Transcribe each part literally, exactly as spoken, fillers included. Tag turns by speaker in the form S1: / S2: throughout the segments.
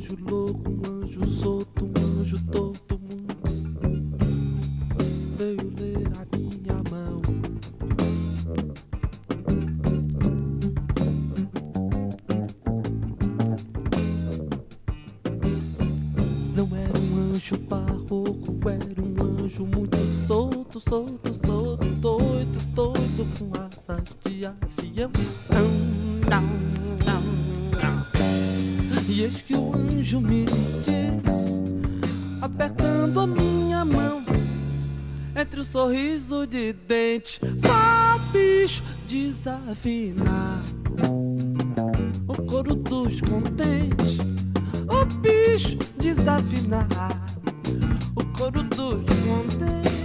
S1: anjo louco, um anjo solto, um anjo todo mundo veio ler a minha mão. Não era um anjo barroco, era um anjo muito solto, solto, solto, doido, doido, com asas de avião. E eis que o anjo me diz, apertando a minha mão, entre o sorriso de dente, vá, bicho, desafinar o coro dos contentes. O bicho, desafinar o coro dos contentes.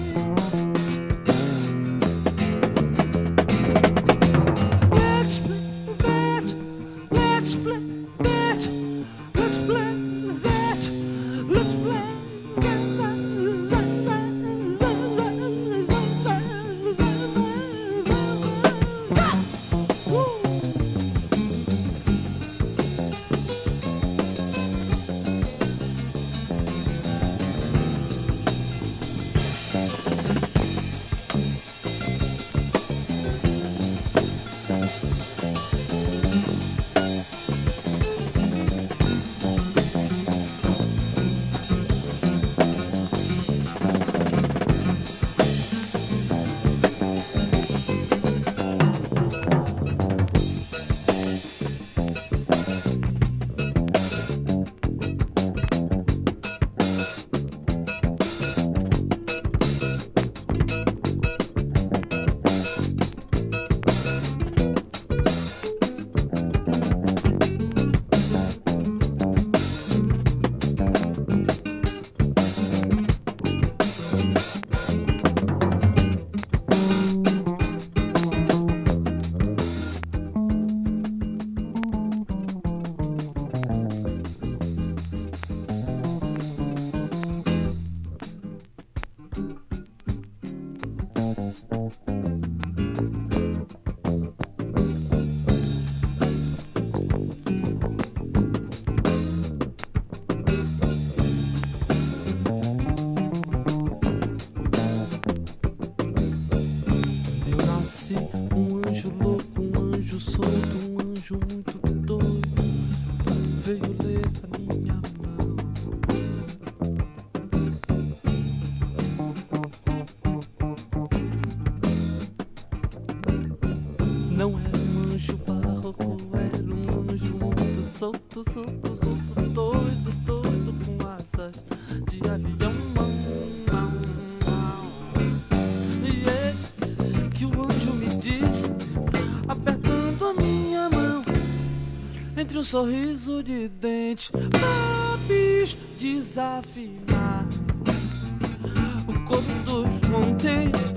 S1: Let's play that, let's play that, let's play that, let's play um anjo louco, um anjo solto, um anjo muito doido veio ler a minha mão. Não era um anjo barroco, era um anjo muito solto, solto, solto, doido, doido, com asas de avião. Entre um sorriso de dente, ah, bicho, desafinar o coro dos contentes.